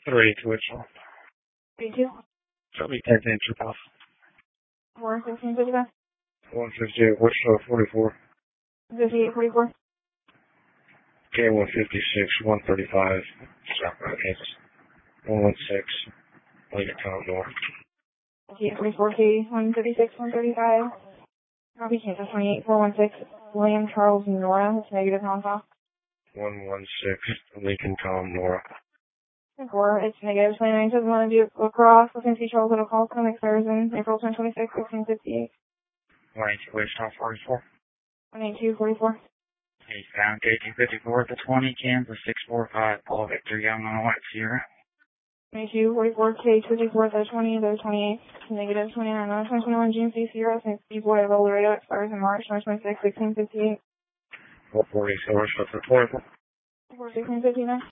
3 Twitchell. 32. Show me 10 inch off. 41655. 158 Wichita 44. 5844. K156 135. It's 116. Lincoln Town North. 5844 K156 135. Copy Kansas 28 416. William Charles Nora. It's negative non-stop. 116 Lincoln Tom Nora. 4, it's negative 29. Doesn't want to do across. Looking to see Charles at a call coming Thursday, April 26, 1658. 182 Wichita 44. 182 44. Eastbound K254 to 20, Kansas 645, Paul Victor Young on a White Sierra. 22 44 K24 to 20 to 28. Negative 29 on 2021 GMC Sierra. Since B-Boy of El Laredo expires in March 2026, 1658. 440 Source for 24. 1659.